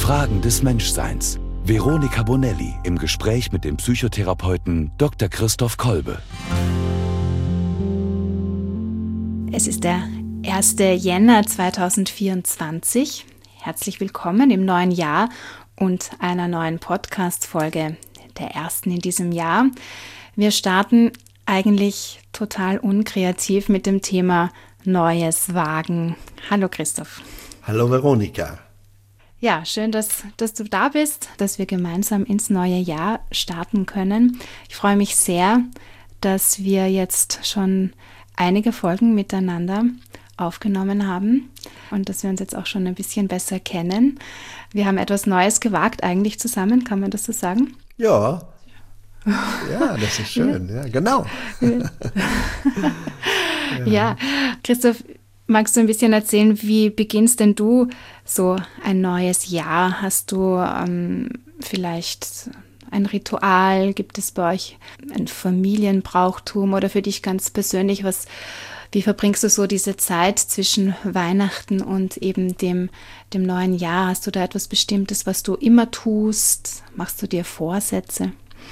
Fragen des Menschseins. Veronika Bonelli im Gespräch mit dem Psychotherapeuten Dr. Christoph Kolbe. Es ist der 1. Jänner 2024. Herzlich willkommen im neuen Jahr und einer neuen Podcast-Folge, der ersten in diesem Jahr. Wir starten eigentlich total unkreativ mit dem Thema Neues wagen. Hallo Christoph. Hallo Veronika. Ja, schön, dass du da bist, dass wir gemeinsam ins neue Jahr starten können. Ich freue mich sehr, dass wir jetzt schon einige Folgen miteinander aufgenommen haben und dass wir uns jetzt auch schon ein bisschen besser kennen. Wir haben etwas Neues gewagt eigentlich zusammen, kann man das so sagen? Ja, das ist schön, ja, genau. Ja, Christoph, magst du ein bisschen erzählen, wie beginnst denn du so ein neues Jahr? Hast du vielleicht ein Ritual? Gibt es bei euch ein Familienbrauchtum oder für dich ganz persönlich wie verbringst du so diese Zeit zwischen Weihnachten und eben dem neuen Jahr? Hast du da etwas Bestimmtes, was du immer tust? Machst du dir Vorsätze?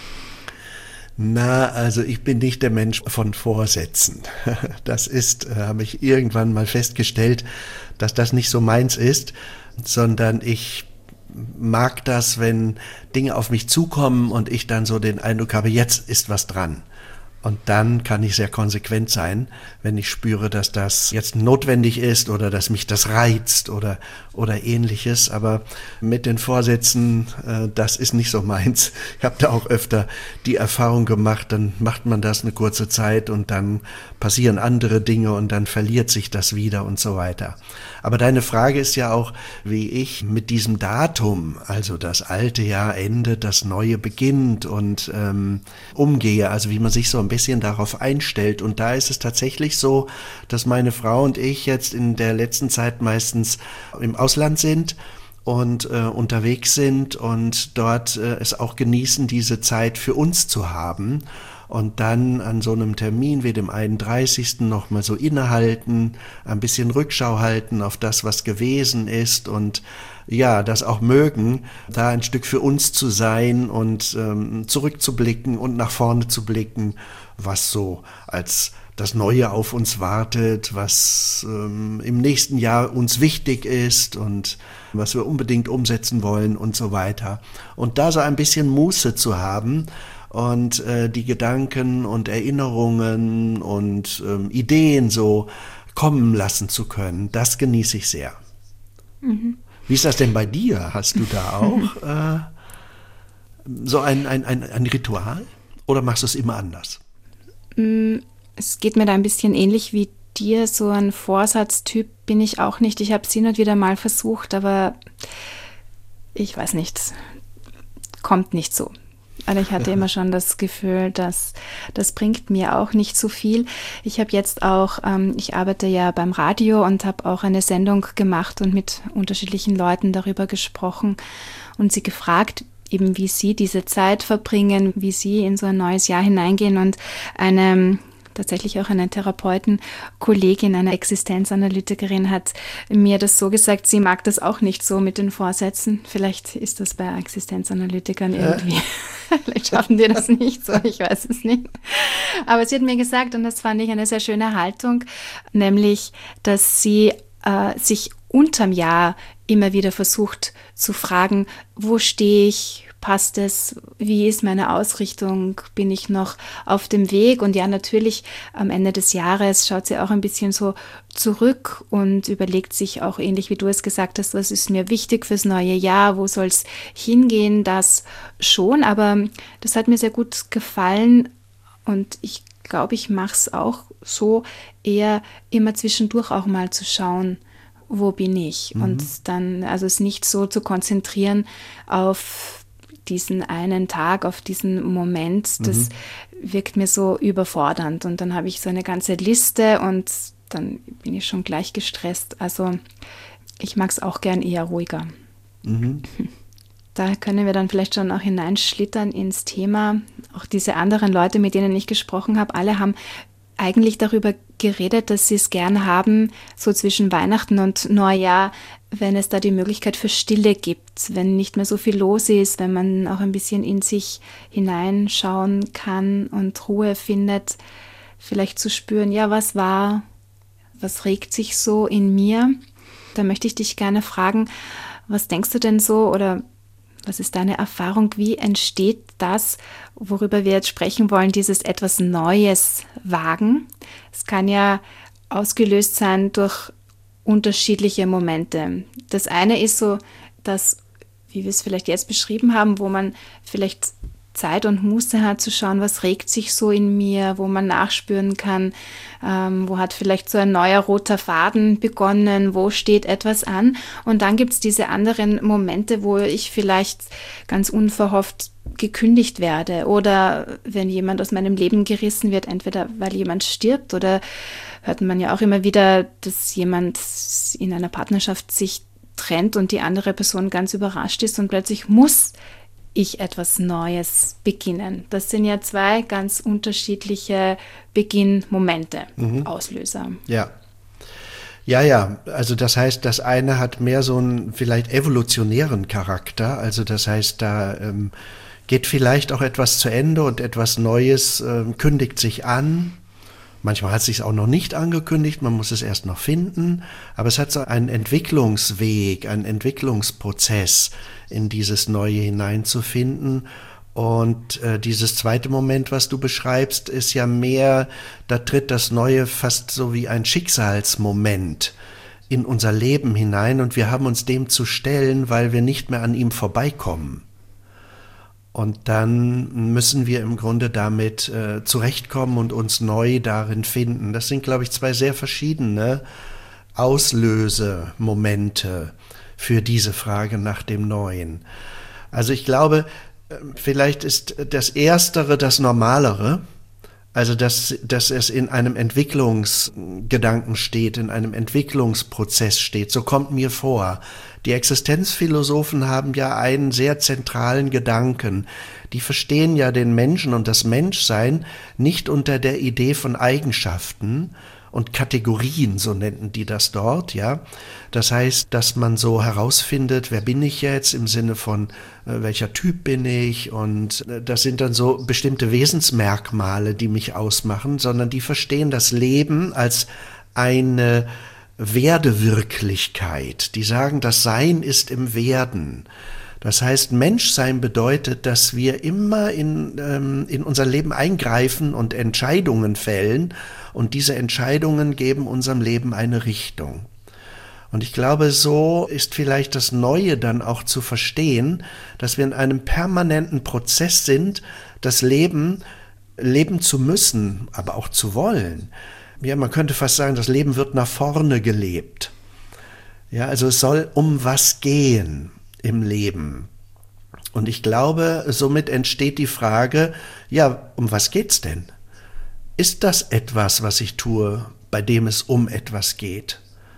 Na, also ich bin nicht der Mensch von Vorsätzen. Das habe ich irgendwann mal festgestellt, dass das nicht so meins ist, sondern ich mag das, wenn Dinge auf mich zukommen und ich dann so den Eindruck habe, jetzt ist was dran. Und dann kann ich sehr konsequent sein, wenn ich spüre, dass das jetzt notwendig ist oder dass mich das reizt oder ähnliches. Aber mit den Vorsätzen, das ist nicht so meins. Ich habe da auch öfter die Erfahrung gemacht, dann macht man das eine kurze Zeit und dann passieren andere Dinge und dann verliert sich das wieder und so weiter. Aber deine Frage ist ja auch, wie ich mit diesem Datum, also das alte Jahr endet, das neue beginnt und umgehe, also wie man sich so ein bisschen darauf einstellt. Und da ist es tatsächlich so, dass meine Frau und ich jetzt in der letzten Zeit meistens im Ausland sind und unterwegs sind und dort es auch genießen, diese Zeit für uns zu haben. Und dann an so einem Termin wie dem 31. nochmal so innehalten, ein bisschen Rückschau halten auf das, was gewesen ist und ja, das auch mögen, da ein Stück für uns zu sein und zurückzublicken und nach vorne zu blicken, was so als das Neue auf uns wartet, was im nächsten Jahr uns wichtig ist und was wir unbedingt umsetzen wollen und so weiter. Und da so ein bisschen Muße zu haben, und die Gedanken und Erinnerungen und Ideen so kommen lassen zu können, das genieße ich sehr. Mhm. Wie ist das denn bei dir? Hast du da auch so ein Ritual oder machst du es immer anders? Es geht mir da ein bisschen ähnlich wie dir. So ein Vorsatztyp bin ich auch nicht. Ich habe es hin und wieder mal versucht, aber ich weiß nicht, kommt nicht so. Also ich hatte immer schon das Gefühl, dass das bringt mir auch nicht so viel. Ich habe jetzt auch, ich arbeite ja beim Radio und habe auch eine Sendung gemacht und mit unterschiedlichen Leuten darüber gesprochen und sie gefragt, eben wie sie diese Zeit verbringen, wie sie in so ein neues Jahr hineingehen und tatsächlich auch eine Therapeutenkollegin, eine Existenzanalytikerin hat mir das so gesagt, sie mag das auch nicht so mit den Vorsätzen. Vielleicht ist das bei Existenzanalytikern irgendwie, vielleicht schaffen die das nicht so, ich weiß es nicht. Aber sie hat mir gesagt, und das fand ich eine sehr schöne Haltung, nämlich, dass sie sich unterm Jahr immer wieder versucht zu fragen, wo stehe ich, passt es, wie ist meine Ausrichtung, bin ich noch auf dem Weg? Und ja, natürlich am Ende des Jahres schaut sie auch ein bisschen so zurück und überlegt sich auch ähnlich wie du es gesagt hast, was ist mir wichtig fürs neue Jahr, wo soll es hingehen, das schon, aber das hat mir sehr gut gefallen und ich glaube, ich mache es auch so, eher immer zwischendurch auch mal zu schauen, wo bin ich? Und dann, also es nicht so zu konzentrieren auf diesen einen Tag, auf diesen Moment, das wirkt mir so überfordernd. Und dann habe ich so eine ganze Liste und dann bin ich schon gleich gestresst. Also ich mag es auch gern eher ruhiger. Da können wir dann vielleicht schon auch hineinschlittern ins Thema. Auch diese anderen Leute, mit denen ich gesprochen habe, alle haben eigentlich darüber geredet, dass Sie es gern haben, so zwischen Weihnachten und Neujahr, wenn es da die Möglichkeit für Stille gibt, wenn nicht mehr so viel los ist, wenn man auch ein bisschen in sich hineinschauen kann und Ruhe findet, vielleicht zu spüren, ja, was war, was regt sich so in mir? Da möchte ich dich gerne fragen, was denkst du denn so oder was ist deine Erfahrung? Wie entsteht das, worüber wir jetzt sprechen wollen, dieses etwas Neues wagen? Es kann ja ausgelöst sein durch unterschiedliche Momente. Das eine ist so, dass, wie wir es vielleicht jetzt beschrieben haben, wo man vielleicht Zeit und Muße hat zu schauen, was regt sich so in mir, wo man nachspüren kann, wo hat vielleicht so ein neuer roter Faden begonnen, wo steht etwas an. Und dann gibt es diese anderen Momente, wo ich vielleicht ganz unverhofft gekündigt werde oder wenn jemand aus meinem Leben gerissen wird, entweder weil jemand stirbt oder hört man ja auch immer wieder, dass jemand in einer Partnerschaft sich trennt und die andere Person ganz überrascht ist und plötzlich muss ich etwas Neues beginnen. Das sind ja zwei ganz unterschiedliche Beginnmomente, Auslöser. Ja. Ja, also das heißt, das eine hat mehr so einen vielleicht evolutionären Charakter, also das heißt, da geht vielleicht auch etwas zu Ende und etwas Neues kündigt sich an. Manchmal hat es sich auch noch nicht angekündigt, man muss es erst noch finden, aber es hat so einen Entwicklungsweg, einen Entwicklungsprozess, in dieses Neue hineinzufinden. Und dieses zweite Moment, was du beschreibst, ist ja mehr, da tritt das Neue fast so wie ein Schicksalsmoment in unser Leben hinein und wir haben uns dem zu stellen, weil wir nicht mehr an ihm vorbeikommen. Und dann müssen wir im Grunde damit zurechtkommen und uns neu darin finden. Das sind, glaube ich, zwei sehr verschiedene Auslösemomente für diese Frage nach dem Neuen. Also ich glaube, vielleicht ist das Erstere das Normalere, also dass es in einem Entwicklungsgedanken steht, in einem Entwicklungsprozess steht. So kommt mir vor. Die Existenzphilosophen haben ja einen sehr zentralen Gedanken. Die verstehen ja den Menschen und das Menschsein nicht unter der Idee von Eigenschaften und Kategorien, so nennen die das dort, ja. Das heißt, dass man so herausfindet, wer bin ich jetzt im Sinne von welcher Typ bin ich und das sind dann so bestimmte Wesensmerkmale, die mich ausmachen, sondern die verstehen das Leben als eine Werdewirklichkeit. Die sagen, das Sein ist im Werden. Das heißt, Menschsein bedeutet, dass wir immer in unser Leben eingreifen und Entscheidungen fällen und diese Entscheidungen geben unserem Leben eine Richtung. Und ich glaube, so ist vielleicht das Neue dann auch zu verstehen, dass wir in einem permanenten Prozess sind, das Leben leben zu müssen, aber auch zu wollen. Ja, man könnte fast sagen, das Leben wird nach vorne gelebt. Ja, also es soll um was gehen im Leben. Und ich glaube, somit entsteht die Frage, ja, um was geht's denn? Ist das etwas, was ich tue, bei dem es um etwas geht?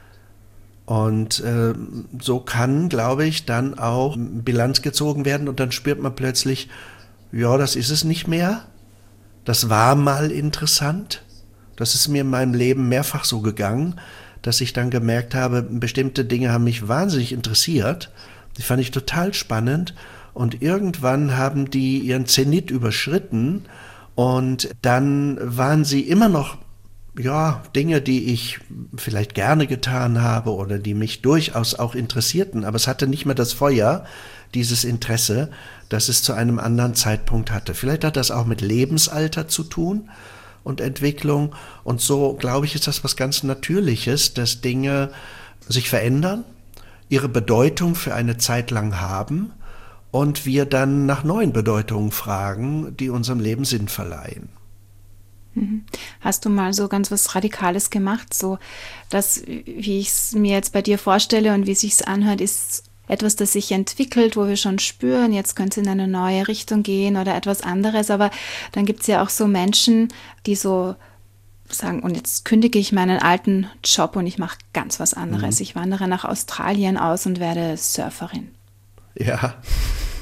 Und so kann, glaube ich, dann auch Bilanz gezogen werden und dann spürt man plötzlich, ja, das ist es nicht mehr. Das war mal interessant. Das ist mir in meinem Leben mehrfach so gegangen, dass ich dann gemerkt habe, bestimmte Dinge haben mich wahnsinnig interessiert. Die fand ich total spannend und irgendwann haben die ihren Zenit überschritten und dann waren sie immer noch, ja, Dinge, die ich vielleicht gerne getan habe oder die mich durchaus auch interessierten, aber es hatte nicht mehr das Feuer, dieses Interesse, das es zu einem anderen Zeitpunkt hatte. Vielleicht hat das auch mit Lebensalter zu tun und Entwicklung und so, glaube ich, ist das was ganz Natürliches, dass Dinge sich verändern, ihre Bedeutung für eine Zeit lang haben und wir dann nach neuen Bedeutungen fragen, die unserem Leben Sinn verleihen. Hast du mal so ganz was Radikales gemacht, so dass, wie ich es mir jetzt bei dir vorstelle und wie es sich anhört, ist etwas, das sich entwickelt, wo wir schon spüren, jetzt könnte es in eine neue Richtung gehen oder etwas anderes, aber dann gibt es ja auch so Menschen, die so sagen, und jetzt kündige ich meinen alten Job und ich mache ganz was anderes. Ich wandere nach Australien aus und werde Surferin. Ja.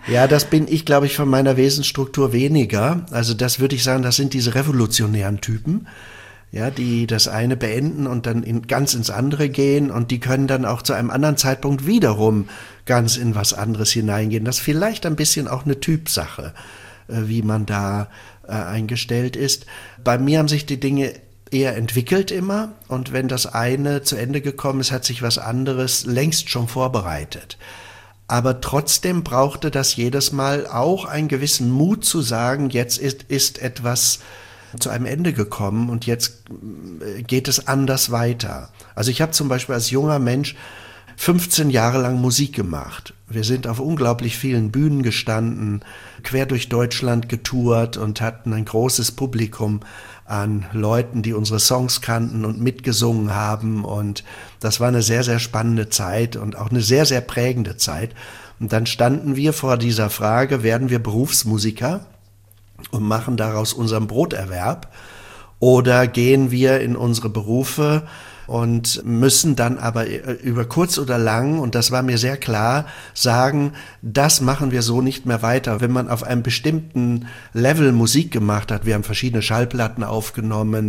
Ja, das bin ich, glaube ich, von meiner Wesensstruktur weniger. Also das würde ich sagen, das sind diese revolutionären Typen, ja, die das eine beenden und dann ganz ins andere gehen, und die können dann auch zu einem anderen Zeitpunkt wiederum ganz in was anderes hineingehen. Das ist vielleicht ein bisschen auch eine Typsache, wie man da eingestellt ist. Bei mir haben sich die Dinge eher entwickelt immer, und wenn das eine zu Ende gekommen ist, hat sich was anderes längst schon vorbereitet. Aber trotzdem brauchte das jedes Mal auch einen gewissen Mut zu sagen, jetzt ist etwas zu einem Ende gekommen und jetzt geht es anders weiter. Also ich habe zum Beispiel als junger Mensch 15 Jahre lang Musik gemacht. Wir sind auf unglaublich vielen Bühnen gestanden, quer durch Deutschland getourt und hatten ein großes Publikum an Leuten, die unsere Songs kannten und mitgesungen haben. Und das war eine sehr, sehr spannende Zeit und auch eine sehr, sehr prägende Zeit. Und dann standen wir vor dieser Frage, werden wir Berufsmusiker und machen daraus unseren Broterwerb, oder gehen wir in unsere Berufe und müssen dann aber über kurz oder lang, und das war mir sehr klar, sagen, das machen wir so nicht mehr weiter. Wenn man auf einem bestimmten Level Musik gemacht hat, wir haben verschiedene Schallplatten aufgenommen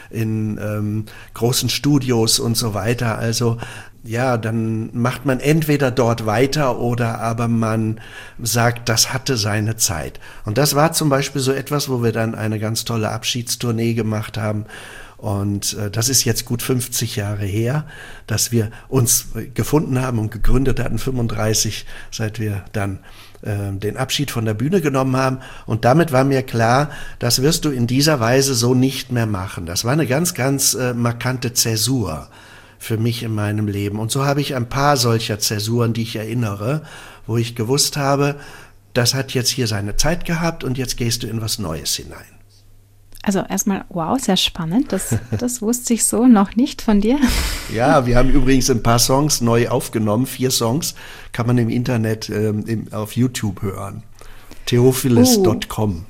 in großen Studios und so weiter, also ja, dann macht man entweder dort weiter oder aber man sagt, das hatte seine Zeit. Und das war zum Beispiel so etwas, wo wir dann eine ganz tolle Abschiedstournee gemacht haben. Und das ist jetzt gut 50 Jahre her, dass wir uns gefunden haben und gegründet hatten, 35, seit wir dann den Abschied von der Bühne genommen haben. Und damit war mir klar, das wirst du in dieser Weise so nicht mehr machen. Das war eine ganz, ganz markante Zäsur für mich in meinem Leben. Und so habe ich ein paar solcher Zäsuren, die ich erinnere, wo ich gewusst habe, das hat jetzt hier seine Zeit gehabt und jetzt gehst du in was Neues hinein. Also erstmal, wow, sehr spannend. Das wusste ich so noch nicht von dir. Ja, wir haben übrigens ein paar Songs neu aufgenommen, 4 Songs, kann man im Internet auf YouTube hören. Theophilis.com.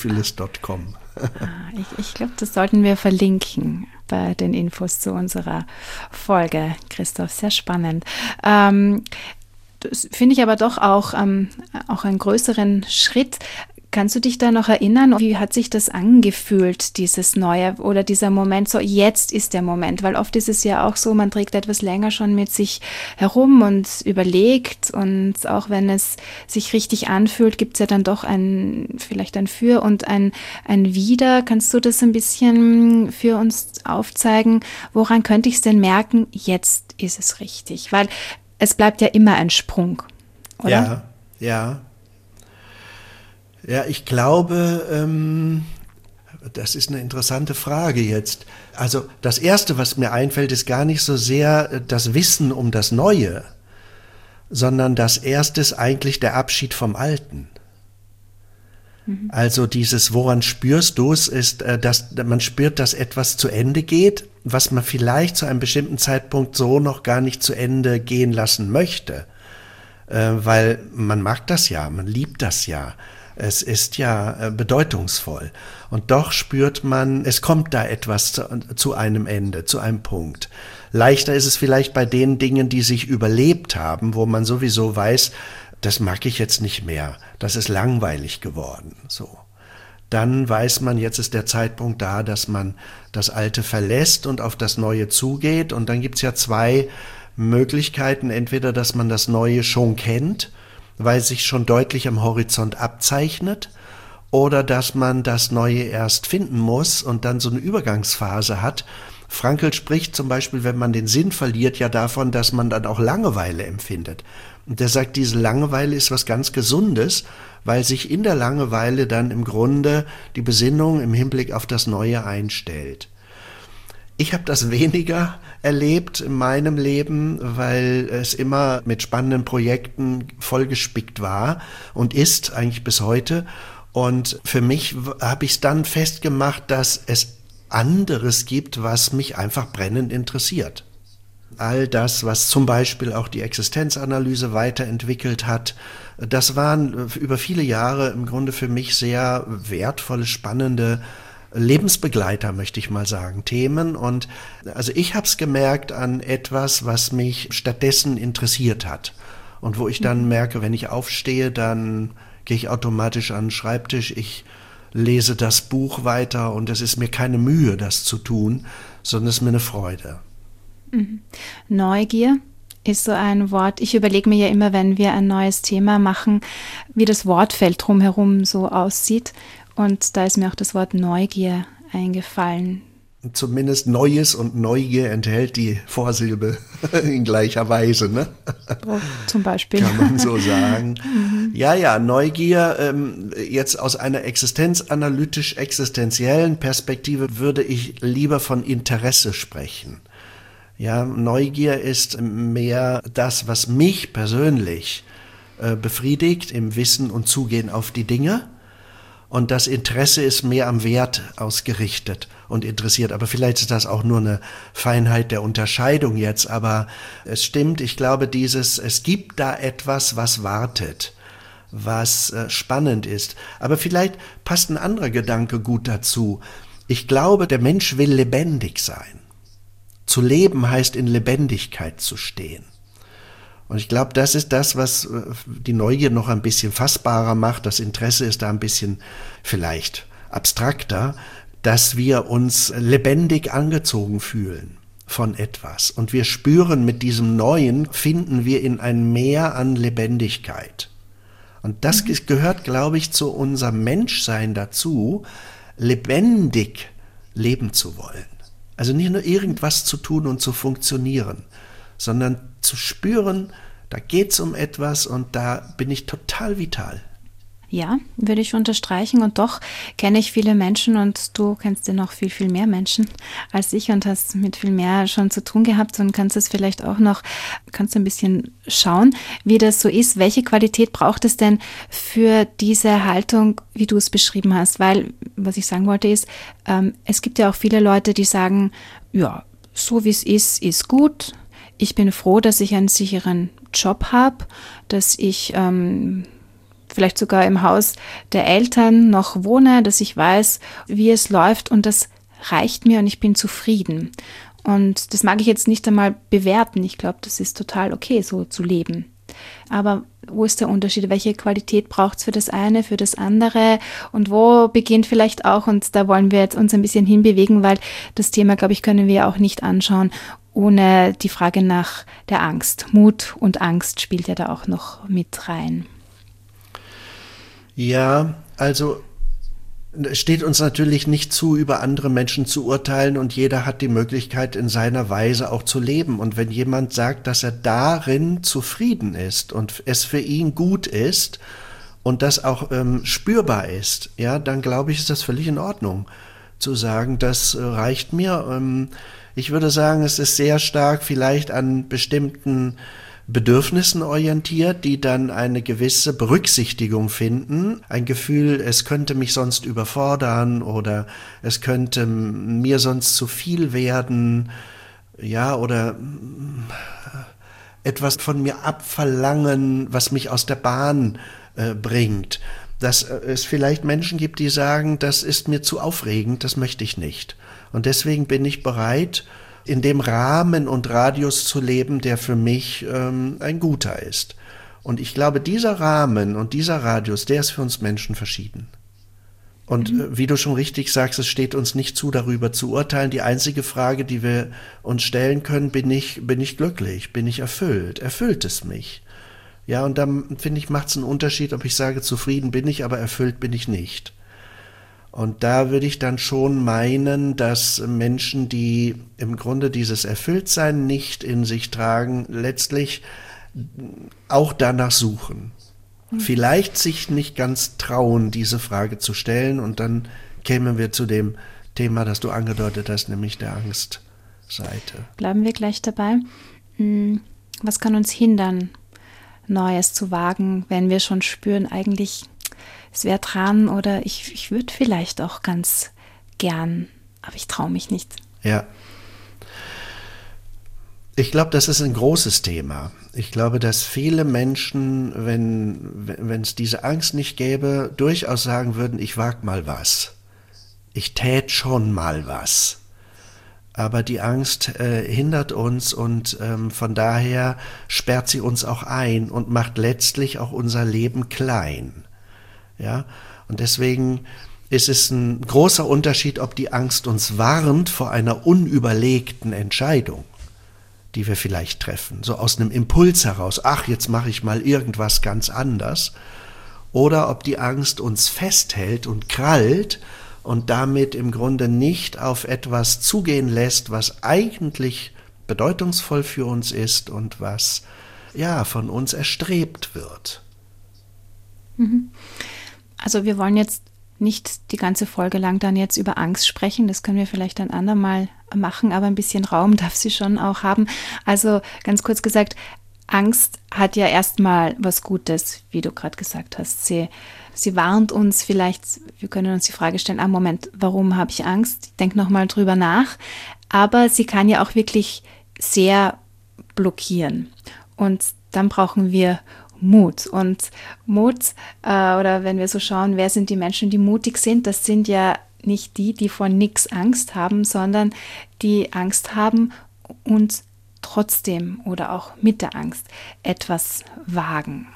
Ich glaube, das sollten wir verlinken bei den Infos zu unserer Folge, Christoph. Sehr spannend. Das finde ich aber doch auch einen größeren Schritt. Kannst du dich da noch erinnern, wie hat sich das angefühlt, dieses Neue oder dieser Moment, so jetzt ist der Moment, weil oft ist es ja auch so, man trägt etwas länger schon mit sich herum und überlegt, und auch wenn es sich richtig anfühlt, gibt es ja dann doch vielleicht ein Für und ein Wider. Kannst du das ein bisschen für uns aufzeigen? Woran könnte ich es denn merken, jetzt ist es richtig? Weil es bleibt ja immer ein Sprung, oder? Ja, ich glaube, das ist eine interessante Frage jetzt. Also das Erste, was mir einfällt, ist gar nicht so sehr das Wissen um das Neue, sondern das Erste ist eigentlich der Abschied vom Alten. Also dieses, woran spürst du es, ist, dass man spürt, dass etwas zu Ende geht, was man vielleicht zu einem bestimmten Zeitpunkt so noch gar nicht zu Ende gehen lassen möchte. Weil man mag das ja, man liebt das ja. Es ist ja bedeutungsvoll. Und doch spürt man, es kommt da etwas zu einem Ende, zu einem Punkt. Leichter ist es vielleicht bei den Dingen, die sich überlebt haben, wo man sowieso weiß, das mag ich jetzt nicht mehr. Das ist langweilig geworden. So. Dann weiß man, jetzt ist der Zeitpunkt da, dass man das Alte verlässt und auf das Neue zugeht. Und dann gibt's ja 2 Möglichkeiten. Entweder, dass man das Neue schon kennt, weil sich schon deutlich am Horizont abzeichnet, oder dass man das Neue erst finden muss und dann so eine Übergangsphase hat. Frankl spricht zum Beispiel, wenn man den Sinn verliert, ja davon, dass man dann auch Langeweile empfindet. Und er sagt, diese Langeweile ist was ganz Gesundes, weil sich in der Langeweile dann im Grunde die Besinnung im Hinblick auf das Neue einstellt. Ich habe das weniger erlebt in meinem Leben, weil es immer mit spannenden Projekten vollgespickt war und ist eigentlich bis heute. Und für mich habe ich es dann festgemacht, dass es anderes gibt, was mich einfach brennend interessiert. All das, was zum Beispiel auch die Existenzanalyse weiterentwickelt hat, das waren über viele Jahre im Grunde für mich sehr wertvolle, spannende Lebensbegleiter, möchte ich mal sagen, Themen. Und also ich habe es gemerkt an etwas, was mich stattdessen interessiert hat. und wo ich dann merke, wenn ich aufstehe, dann gehe ich automatisch an den Schreibtisch, ich lese das Buch weiter und es ist mir keine Mühe, das zu tun, sondern es ist mir eine Freude. Neugier ist so ein Wort. Ich überlege mir ja immer, wenn wir ein neues Thema machen, wie das Wortfeld drumherum so aussieht. Und da ist mir auch das Wort Neugier eingefallen. Zumindest Neues und Neugier enthält die Vorsilbe in gleicher Weise, ne? Oh, zum Beispiel. Kann man so sagen. Ja, Neugier, jetzt aus einer existenziell-existenziellen Perspektive würde ich lieber von Interesse sprechen. Ja, Neugier ist mehr das, was mich persönlich befriedigt im Wissen und Zugehen auf die Dinge. Und das Interesse ist mehr am Wert ausgerichtet und interessiert. Aber vielleicht ist das auch nur eine Feinheit der Unterscheidung jetzt. Aber es stimmt, ich glaube, es gibt da etwas, was wartet, was spannend ist. Aber vielleicht passt ein anderer Gedanke gut dazu. Ich glaube, der Mensch will lebendig sein. Zu leben heißt in Lebendigkeit zu stehen. Und ich glaube, das ist das, was die Neugier noch ein bisschen fassbarer macht. Das Interesse ist da ein bisschen vielleicht abstrakter, dass wir uns lebendig angezogen fühlen von etwas. Und wir spüren, mit diesem Neuen finden wir in ein Meer an Lebendigkeit. Und das gehört, glaube ich, zu unserem Menschsein dazu, lebendig leben zu wollen. Also nicht nur irgendwas zu tun und zu funktionieren, sondern zu spüren, da geht's um etwas und da bin ich total vital. Ja, würde ich unterstreichen, und doch kenne ich viele Menschen, und du kennst ja noch viel, viel mehr Menschen als ich und hast mit viel mehr schon zu tun gehabt und kannst es vielleicht auch noch, kannst du ein bisschen schauen, wie das so ist. Welche Qualität braucht es denn für diese Haltung, wie du es beschrieben hast? Weil, was ich sagen wollte ist, es gibt ja auch viele Leute, die sagen, ja, so wie es ist gut. Ich bin froh, dass ich einen sicheren Job habe, dass ich vielleicht sogar im Haus der Eltern noch wohne, dass ich weiß, wie es läuft, und das reicht mir und ich bin zufrieden. Und das mag ich jetzt nicht einmal bewerten. Ich glaube, das ist total okay, so zu leben. Aber wo ist der Unterschied? Welche Qualität braucht es für das eine, für das andere? Und wo beginnt vielleicht auch, und da wollen wir jetzt uns ein bisschen hinbewegen, weil das Thema, glaube ich, können wir auch nicht anschauen, ohne die Frage nach der Angst. Mut und Angst spielt ja da auch noch mit rein. Ja, also es steht uns natürlich nicht zu, über andere Menschen zu urteilen, und jeder hat die Möglichkeit, in seiner Weise auch zu leben. Und wenn jemand sagt, dass er darin zufrieden ist und es für ihn gut ist und das auch spürbar ist, ja, dann glaube ich, ist das völlig in Ordnung, zu sagen, das reicht mir. Ich würde sagen, es ist sehr stark vielleicht an bestimmten Bedürfnissen orientiert, die dann eine gewisse Berücksichtigung finden. Ein Gefühl, es könnte mich sonst überfordern oder es könnte mir sonst zu viel werden, ja, oder etwas von mir abverlangen, was mich aus der Bahn bringt. Dass es vielleicht Menschen gibt, die sagen, das ist mir zu aufregend, das möchte ich nicht. Und deswegen bin ich bereit, in dem Rahmen und Radius zu leben, der für mich ein guter ist. Und ich glaube, dieser Rahmen und dieser Radius, der ist für uns Menschen verschieden. Und wie du schon richtig sagst, es steht uns nicht zu, darüber zu urteilen. Die einzige Frage, die wir uns stellen können, bin ich glücklich, bin ich erfüllt, erfüllt es mich? Ja, und dann, finde ich, macht es einen Unterschied, ob ich sage, zufrieden bin ich, aber erfüllt bin ich nicht. Und da würde ich dann schon meinen, dass Menschen, die im Grunde dieses Erfülltsein nicht in sich tragen, letztlich auch danach suchen. Vielleicht sich nicht ganz trauen, diese Frage zu stellen, und dann kämen wir zu dem Thema, das du angedeutet hast, nämlich der Angstseite. Bleiben wir gleich dabei. Was kann uns hindern, Neues zu wagen, wenn wir schon spüren, eigentlich es wäre dran, oder ich würde vielleicht auch ganz gern, aber ich traue mich nicht. Ja. Ich glaube, das ist ein großes Thema. Ich glaube, dass viele Menschen, wenn es diese Angst nicht gäbe, durchaus sagen würden, ich wag mal was. Ich tät schon mal was. Aber die Angst hindert uns und von daher sperrt sie uns auch ein und macht letztlich auch unser Leben klein. Ja? Und deswegen ist es ein großer Unterschied, ob die Angst uns warnt vor einer unüberlegten Entscheidung, die wir vielleicht treffen, so aus einem Impuls heraus, ach, jetzt mache ich mal irgendwas ganz anders, oder ob die Angst uns festhält und krallt und damit im Grunde nicht auf etwas zugehen lässt, was eigentlich bedeutungsvoll für uns ist und was ja von uns erstrebt wird. Also wir wollen jetzt nicht die ganze Folge lang dann jetzt über Angst sprechen, das können wir vielleicht ein andermal machen, aber ein bisschen Raum darf sie schon auch haben. Also ganz kurz gesagt, Angst hat ja erstmal was Gutes, wie du gerade gesagt hast. Sie warnt uns vielleicht, wir können uns die Frage stellen, Moment, warum habe ich Angst? Ich denke nochmal drüber nach, aber sie kann ja auch wirklich sehr blockieren und dann brauchen wir Mut. Und Mut, oder wenn wir so schauen, wer sind die Menschen, die mutig sind, das sind ja nicht die, die vor nichts Angst haben, sondern die Angst haben und trotzdem oder auch mit der Angst etwas wagen.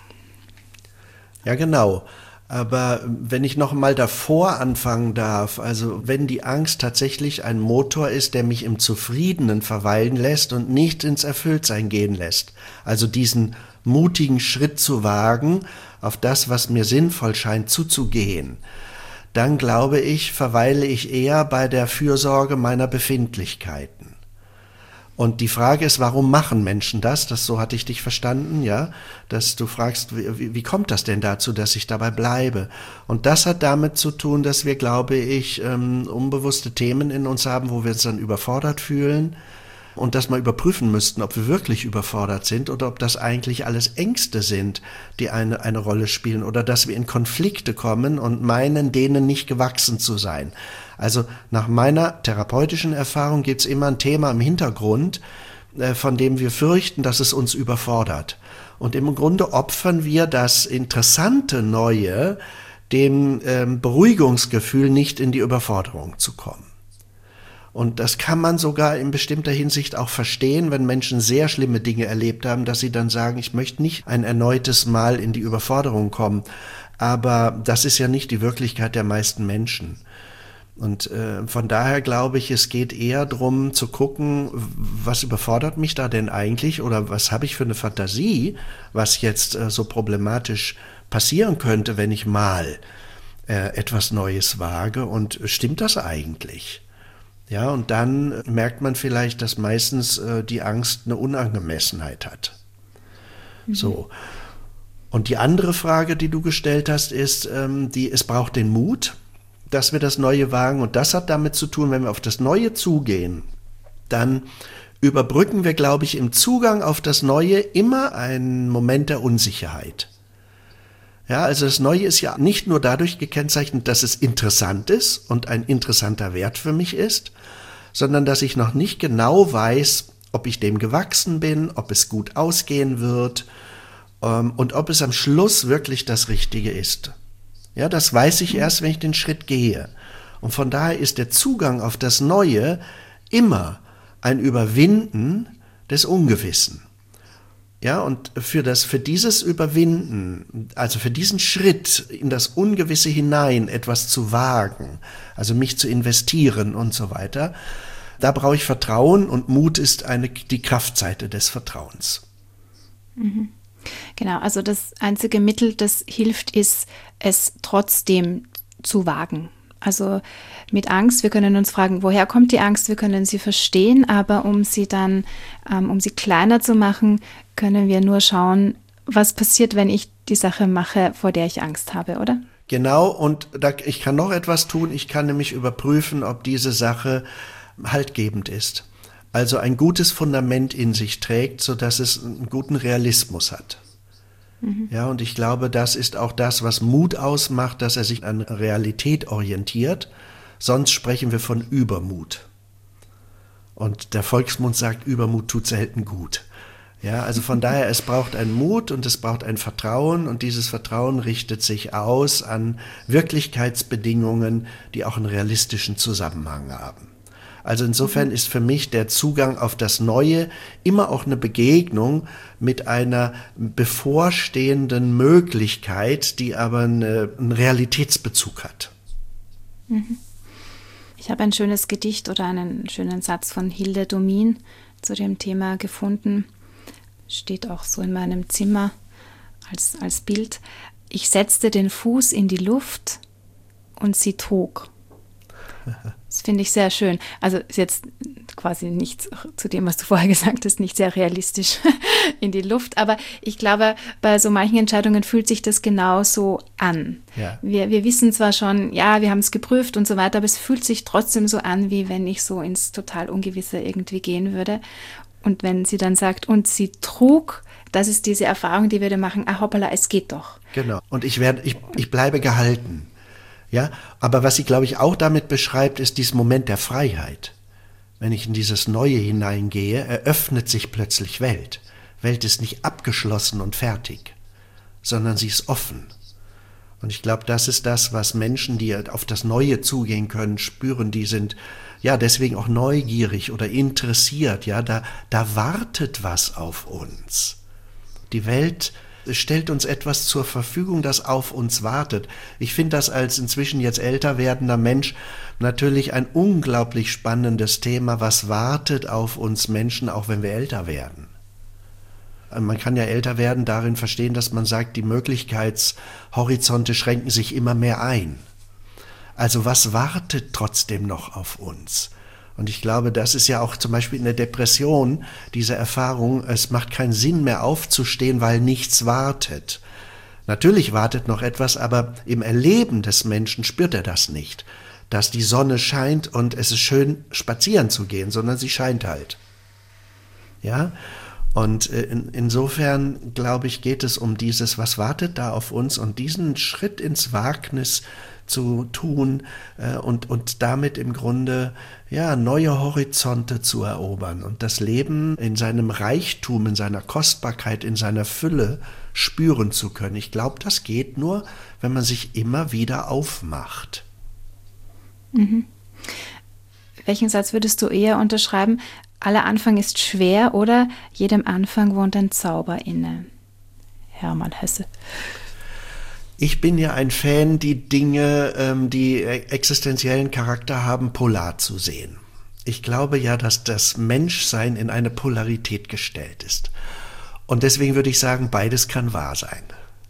Ja, genau. Aber wenn ich noch mal davor anfangen darf, also wenn die Angst tatsächlich ein Motor ist, der mich im Zufriedenen verweilen lässt und nicht ins Erfülltsein gehen lässt, also diesen mutigen Schritt zu wagen, auf das, was mir sinnvoll scheint, zuzugehen, dann glaube ich, verweile ich eher bei der Fürsorge meiner Befindlichkeiten. Und die Frage ist, warum machen Menschen das? So hatte ich dich verstanden, ja? Dass du fragst, wie kommt das denn dazu, dass ich dabei bleibe? Und das hat damit zu tun, dass wir, glaube ich, unbewusste Themen in uns haben, wo wir uns dann überfordert fühlen und das mal überprüfen müssten, ob wir wirklich überfordert sind oder ob das eigentlich alles Ängste sind, die eine Rolle spielen oder dass wir in Konflikte kommen und meinen, denen nicht gewachsen zu sein. Also nach meiner therapeutischen Erfahrung gibt es immer ein Thema im Hintergrund, von dem wir fürchten, dass es uns überfordert. Und im Grunde opfern wir das interessante Neue, dem Beruhigungsgefühl, nicht in die Überforderung zu kommen. Und das kann man sogar in bestimmter Hinsicht auch verstehen, wenn Menschen sehr schlimme Dinge erlebt haben, dass sie dann sagen, ich möchte nicht ein erneutes Mal in die Überforderung kommen. Aber das ist ja nicht die Wirklichkeit der meisten Menschen. Und von daher glaube ich, es geht eher darum zu gucken, was überfordert mich da denn eigentlich oder was habe ich für eine Fantasie, was jetzt so problematisch passieren könnte, wenn ich mal etwas Neues wage und stimmt das eigentlich? Ja, und dann merkt man vielleicht, dass meistens die Angst eine Unangemessenheit hat. So. Und die andere Frage, die du gestellt hast, ist, es braucht den Mut, dass wir das Neue wagen. Und das hat damit zu tun, wenn wir auf das Neue zugehen, dann überbrücken wir, glaube ich, im Zugang auf das Neue immer einen Moment der Unsicherheit. Ja, also das Neue ist ja nicht nur dadurch gekennzeichnet, dass es interessant ist und ein interessanter Wert für mich ist, sondern dass ich noch nicht genau weiß, ob ich dem gewachsen bin, ob es gut ausgehen wird und ob es am Schluss wirklich das Richtige ist. Ja, das weiß ich erst, wenn ich den Schritt gehe. Und von daher ist der Zugang auf das Neue immer ein Überwinden des Ungewissen. Ja, und für dieses Überwinden, also für diesen Schritt in das Ungewisse hinein etwas zu wagen, also mich zu investieren und so weiter, da brauche ich Vertrauen und Mut ist die Kraftseite des Vertrauens. Genau, also das einzige Mittel, das hilft, ist, es trotzdem zu wagen. Also mit Angst, wir können uns fragen, woher kommt die Angst? Wir können sie verstehen, aber um sie kleiner zu machen, können wir nur schauen, was passiert, wenn ich die Sache mache, vor der ich Angst habe, oder? Genau, und ich kann noch etwas tun. Ich kann nämlich überprüfen, ob diese Sache haltgebend ist. Also ein gutes Fundament in sich trägt, sodass es einen guten Realismus hat. Ja, und ich glaube, das ist auch das, was Mut ausmacht, dass er sich an Realität orientiert. Sonst sprechen wir von Übermut. Und der Volksmund sagt, Übermut tut selten gut. Ja, also von daher, es braucht einen Mut und es braucht ein Vertrauen und dieses Vertrauen richtet sich aus an Wirklichkeitsbedingungen, die auch einen realistischen Zusammenhang haben. Also insofern ist für mich der Zugang auf das Neue immer auch eine Begegnung mit einer bevorstehenden Möglichkeit, die aber einen Realitätsbezug hat. Ich habe ein schönes Gedicht oder einen schönen Satz von Hilde Domin zu dem Thema gefunden. Steht auch so in meinem Zimmer als Bild. Ich setzte den Fuß in die Luft und sie trug. Das finde ich sehr schön. Also ist jetzt quasi nichts zu dem, was du vorher gesagt hast, nicht sehr realistisch in die Luft. Aber ich glaube, bei so manchen Entscheidungen fühlt sich das genauso an. Ja. Wir wissen zwar schon, ja, wir haben es geprüft und so weiter, aber es fühlt sich trotzdem so an, wie wenn ich so ins total Ungewisse irgendwie gehen würde. Und wenn sie dann sagt, und sie trug, das ist diese Erfahrung, die wir da machen, hoppala, es geht doch. Genau. Und ich bleibe gehalten. Ja, aber was sie, glaube ich, auch damit beschreibt, ist dieses Moment der Freiheit. Wenn ich in dieses Neue hineingehe, eröffnet sich plötzlich Welt. Welt ist nicht abgeschlossen und fertig, sondern sie ist offen. Und ich glaube, das ist das, was Menschen, die auf das Neue zugehen können, spüren, die sind ja deswegen auch neugierig oder interessiert. Ja, da wartet was auf uns. Die Welt stellt uns etwas zur Verfügung, das auf uns wartet. Ich finde das als inzwischen jetzt älter werdender Mensch natürlich ein unglaublich spannendes Thema. Was wartet auf uns Menschen, auch wenn wir älter werden? Man kann ja älter werden darin verstehen, dass man sagt, die Möglichkeitshorizonte schränken sich immer mehr ein. Also was wartet trotzdem noch auf uns? Und ich glaube, das ist ja auch zum Beispiel in der Depression diese Erfahrung, es macht keinen Sinn mehr aufzustehen, weil nichts wartet. Natürlich wartet noch etwas, aber im Erleben des Menschen spürt er das nicht, dass die Sonne scheint und es ist schön spazieren zu gehen, sondern sie scheint halt. Ja? Und insofern, glaube ich, geht es um dieses, was wartet da auf uns und diesen Schritt ins Wagnis zu tun und damit im Grunde ja neue Horizonte zu erobern und das Leben in seinem Reichtum, in seiner Kostbarkeit, in seiner Fülle spüren zu können. Ich glaube, das geht nur, wenn man sich immer wieder aufmacht. Mhm. Welchen Satz würdest du eher unterschreiben? Aller Anfang ist schwer oder jedem Anfang wohnt ein Zauber inne? Hermann Hesse. Ich bin ja ein Fan, die Dinge, die existenziellen Charakter haben, polar zu sehen. Ich glaube ja, dass das Menschsein in eine Polarität gestellt ist. Und deswegen würde ich sagen, beides kann wahr sein.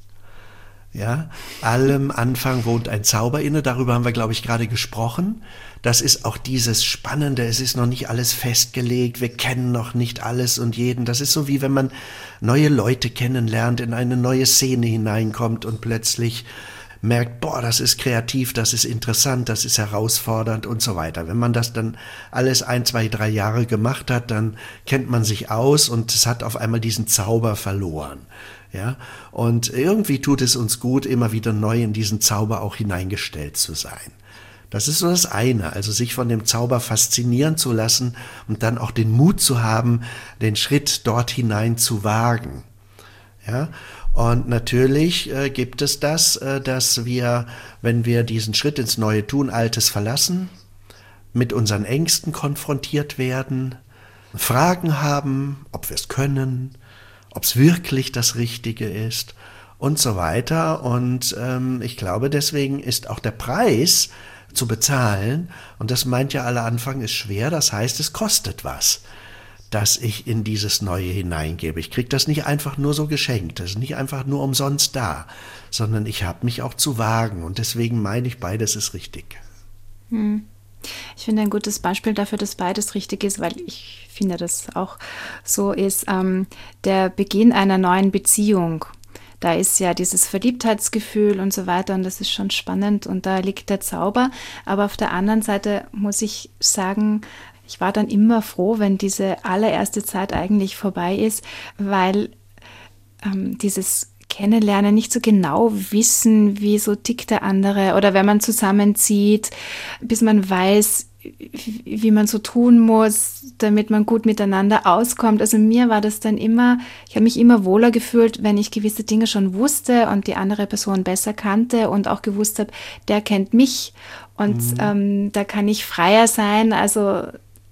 Ja, allem Anfang wohnt ein Zauber inne, darüber haben wir, glaube ich, gerade gesprochen. Das ist auch dieses Spannende, es ist noch nicht alles festgelegt, wir kennen noch nicht alles und jeden. Das ist so, wie wenn man neue Leute kennenlernt, in eine neue Szene hineinkommt und plötzlich merkt, boah, das ist kreativ, das ist interessant, das ist herausfordernd und so weiter. Wenn man das dann alles 1, 2, 3 Jahre gemacht hat, dann kennt man sich aus und es hat auf einmal diesen Zauber verloren. Ja, und irgendwie tut es uns gut, immer wieder neu in diesen Zauber auch hineingestellt zu sein. Das ist so das eine, also sich von dem Zauber faszinieren zu lassen und dann auch den Mut zu haben, den Schritt dort hinein zu wagen. Ja, und natürlich gibt es das, dass wir, wenn wir diesen Schritt ins Neue tun, Altes verlassen, mit unseren Ängsten konfrontiert werden, Fragen haben, ob wir es können, ob es wirklich das Richtige ist und so weiter. Und ich glaube, deswegen ist auch der Preis zu bezahlen, und das meint ja aller Anfang ist schwer, das heißt, es kostet was, dass ich in dieses Neue hineingebe. Ich kriege das nicht einfach nur so geschenkt, das ist nicht einfach nur umsonst da, sondern ich habe mich auch zu wagen und deswegen meine ich, beides ist richtig. Ich finde ein gutes Beispiel dafür, dass beides richtig ist, weil ich finde, dass auch so ist, der Beginn einer neuen Beziehung. Da ist ja dieses Verliebtheitsgefühl und so weiter und das ist schon spannend und da liegt der Zauber. Aber auf der anderen Seite muss ich sagen, ich war dann immer froh, wenn diese allererste Zeit eigentlich vorbei ist, weil dieses Kennenlernen, nicht so genau wissen, wie so tickt der andere oder wenn man zusammenzieht, bis man weiß, wie man so tun muss, damit man gut miteinander auskommt. Also mir war das dann immer, ich habe mich immer wohler gefühlt, wenn ich gewisse Dinge schon wusste und die andere Person besser kannte und auch gewusst habe, der kennt mich und da kann ich freier sein. Also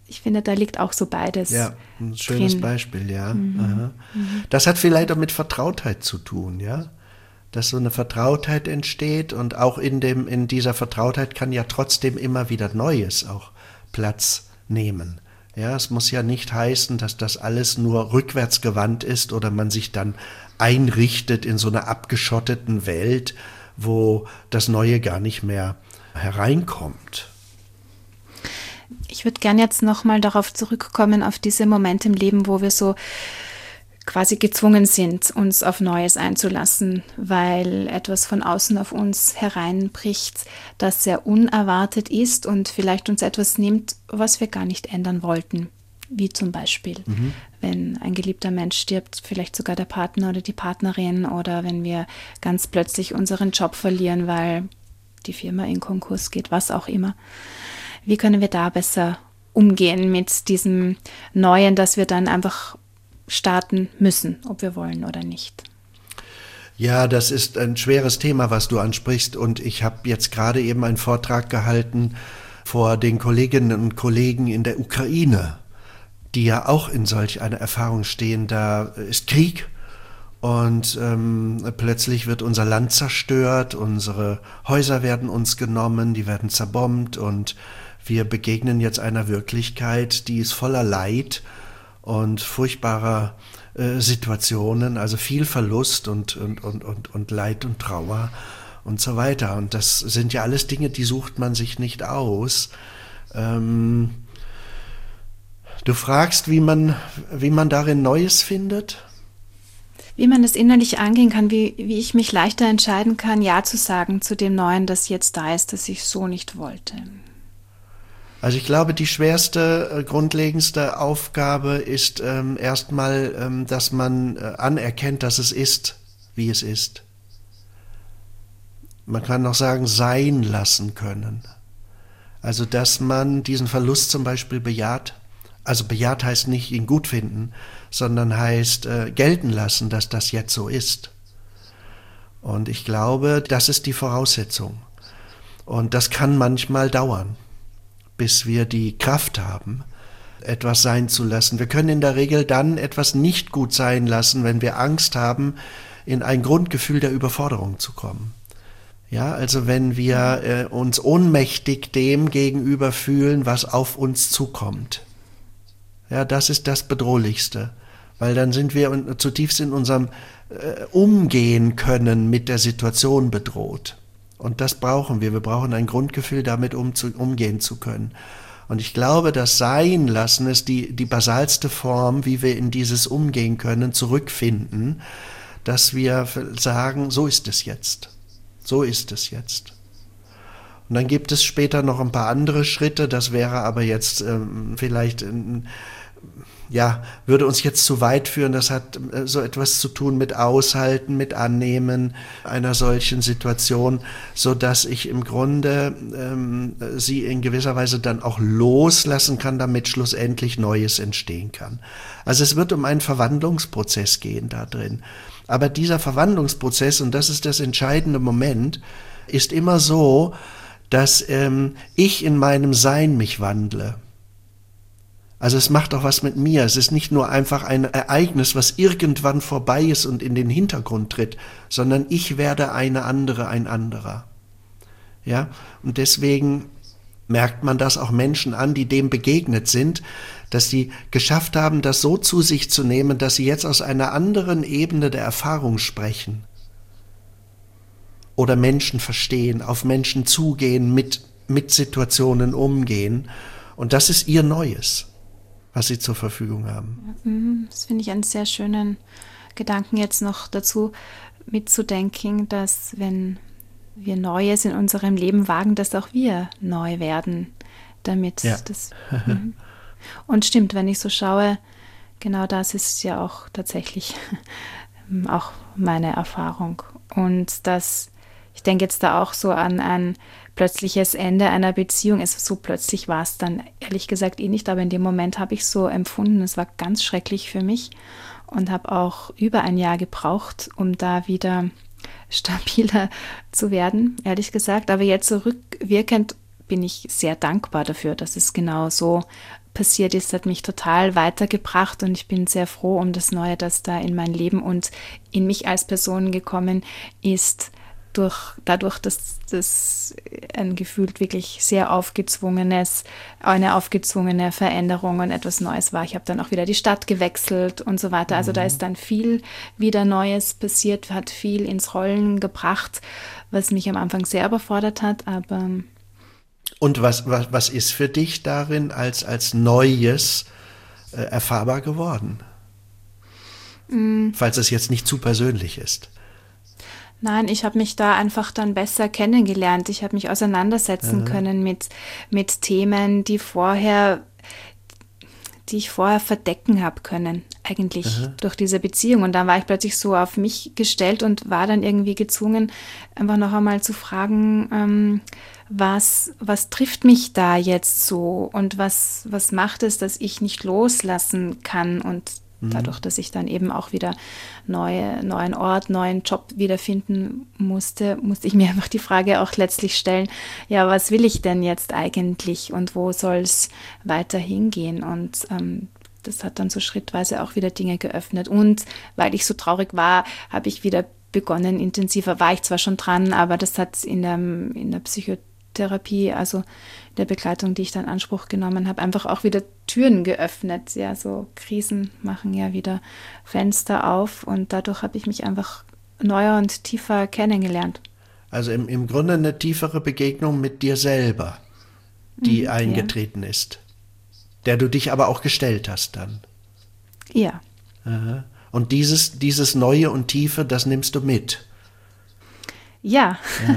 ich finde, da liegt auch so beides. Ja, ein schönes drin. Beispiel, ja. Das hat vielleicht auch mit Vertrautheit zu tun, ja. Dass so eine Vertrautheit entsteht und auch in dieser Vertrautheit kann ja trotzdem immer wieder Neues auch Platz nehmen. Ja, es muss ja nicht heißen, dass das alles nur rückwärtsgewandt ist oder man sich dann einrichtet in so einer abgeschotteten Welt, wo das Neue gar nicht mehr hereinkommt. Ich würde gern jetzt nochmal darauf zurückkommen, auf diese Momente im Leben, wo wir so quasi gezwungen sind, uns auf Neues einzulassen, weil etwas von außen auf uns hereinbricht, das sehr unerwartet ist und vielleicht uns etwas nimmt, was wir gar nicht ändern wollten. Wie zum Beispiel, wenn ein geliebter Mensch stirbt, vielleicht sogar der Partner oder die Partnerin, oder wenn wir ganz plötzlich unseren Job verlieren, weil die Firma in Konkurs geht, was auch immer. Wie können wir da besser umgehen mit diesem Neuen, das wir dann einfach starten müssen, ob wir wollen oder nicht? Ja, das ist ein schweres Thema, was du ansprichst. Und ich habe jetzt gerade eben einen Vortrag gehalten vor den Kolleginnen und Kollegen in der Ukraine, die ja auch in solch einer Erfahrung stehen. Da ist Krieg und plötzlich wird unser Land zerstört, unsere Häuser werden uns genommen, die werden zerbombt und wir begegnen jetzt einer Wirklichkeit, die ist voller Leid und furchtbarer Situationen, also viel Verlust und Leid und Trauer und so weiter. Und das sind ja alles Dinge, die sucht man sich nicht aus. Du fragst, wie man darin Neues findet? Wie man es innerlich angehen kann, wie ich mich leichter entscheiden kann, Ja zu sagen zu dem Neuen, das jetzt da ist, das ich so nicht wollte. Also ich glaube, die schwerste, grundlegendste Aufgabe ist erstmal, dass man anerkennt, dass es ist, wie es ist. Man kann auch sagen, sein lassen können. Also dass man diesen Verlust zum Beispiel bejaht. Also bejaht heißt nicht ihn gut finden, sondern heißt gelten lassen, dass das jetzt so ist. Und ich glaube, das ist die Voraussetzung. Und das kann manchmal dauern, bis wir die Kraft haben, etwas sein zu lassen. Wir können in der Regel dann etwas nicht gut sein lassen, wenn wir Angst haben, in ein Grundgefühl der Überforderung zu kommen. Ja, also wenn wir uns ohnmächtig dem gegenüber fühlen, was auf uns zukommt. Ja, das ist das Bedrohlichste, weil dann sind wir zutiefst in unserem Umgehen können mit der Situation bedroht. Und das brauchen wir. Wir brauchen ein Grundgefühl, damit umgehen zu können. Und ich glaube, das Sein lassen ist die basalste Form, wie wir in dieses Umgehen können, zurückfinden, dass wir sagen, so ist es jetzt. So ist es jetzt. Und dann gibt es später noch ein paar andere Schritte, das wäre aber jetzt vielleicht würde uns jetzt zu weit führen. Das hat so etwas zu tun mit Aushalten, mit Annehmen einer solchen Situation, so dass ich im Grunde sie in gewisser Weise dann auch loslassen kann, damit schlussendlich Neues entstehen kann. Also es wird um einen Verwandlungsprozess gehen da drin. Aber dieser Verwandlungsprozess, und das ist das entscheidende Moment, ist immer so, dass ich in meinem Sein mich wandle. Also es macht auch was mit mir. Es ist nicht nur einfach ein Ereignis, was irgendwann vorbei ist und in den Hintergrund tritt, sondern ich werde eine andere, ein anderer. Ja? Und deswegen merkt man das auch Menschen an, die dem begegnet sind, dass sie geschafft haben, das so zu sich zu nehmen, dass sie jetzt aus einer anderen Ebene der Erfahrung sprechen. Oder Menschen verstehen, auf Menschen zugehen, mit Situationen umgehen. Und das ist ihr Neues, was sie zur Verfügung haben. Das finde ich einen sehr schönen Gedanken jetzt noch dazu mitzudenken, dass wenn wir Neues in unserem Leben wagen, dass auch wir neu werden, damit das... Und stimmt, wenn ich so schaue, genau das ist ja auch tatsächlich auch meine Erfahrung. Und ich denke jetzt da auch so an ein plötzliches Ende einer Beziehung. So plötzlich war es dann ehrlich gesagt nicht, aber in dem Moment habe ich so empfunden, es war ganz schrecklich für mich und habe auch über ein Jahr gebraucht, um da wieder stabiler zu werden, ehrlich gesagt. Aber jetzt so rückwirkend bin ich sehr dankbar dafür, dass es genau so passiert ist, hat mich total weitergebracht und ich bin sehr froh um das Neue, das da in mein Leben und in mich als Person gekommen ist, dadurch, dass das ein gefühlt wirklich sehr eine aufgezwungene Veränderung und etwas Neues war. Ich habe dann auch wieder die Stadt gewechselt und so weiter. Also da ist dann viel wieder Neues passiert, hat viel ins Rollen gebracht, was mich am Anfang sehr überfordert hat, aber... Und was ist für dich darin als Neues erfahrbar geworden? Falls es jetzt nicht zu persönlich ist. Nein, ich habe mich da einfach dann besser kennengelernt. Ich habe mich auseinandersetzen können mit Themen, die ich vorher verdecken habe können, eigentlich durch diese Beziehung. Und dann war ich plötzlich so auf mich gestellt und war dann irgendwie gezwungen, einfach noch einmal zu fragen, was trifft mich da jetzt so und was macht es, dass ich nicht loslassen kann und dadurch, dass ich dann eben auch wieder neuen Ort, neuen Job wiederfinden musste ich mir einfach die Frage auch letztlich stellen, ja, was will ich denn jetzt eigentlich und wo soll es weiter hingehen? Und das hat dann so schrittweise auch wieder Dinge geöffnet. Und weil ich so traurig war, habe ich wieder begonnen, intensiver, war ich zwar schon dran, aber das hat in der Psychotherapie, also der Begleitung, die ich dann in Anspruch genommen habe, einfach auch wieder Türen geöffnet. Ja, so Krisen machen ja wieder Fenster auf und dadurch habe ich mich einfach neuer und tiefer kennengelernt. Also im Grunde eine tiefere Begegnung mit dir selber, die eingetreten ist, der du dich aber auch gestellt hast dann. Ja. Aha. Und dieses Neue und Tiefe, das nimmst du mit. Ja.